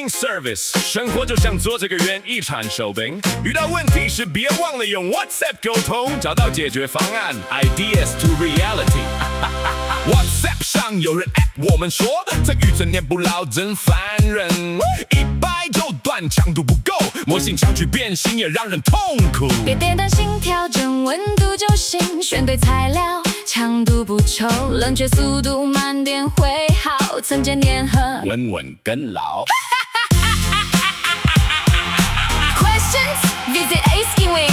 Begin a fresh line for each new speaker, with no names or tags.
Accounting Service， 生活就像做这个园一场手柄，遇到问题时别忘了用 WhatsApp 沟通，找到解决方案 ，Ideas to reality。WhatsApp 上有人 at 我们说，这语真念不牢真烦人，100就断，强度不够，模型强去变形也让人痛苦。
别点担心，调整温度就行，选对材料，强度不愁，冷却速度慢点会好，层间粘合，
稳稳更牢。
Questions? Visit Ace Kiwi.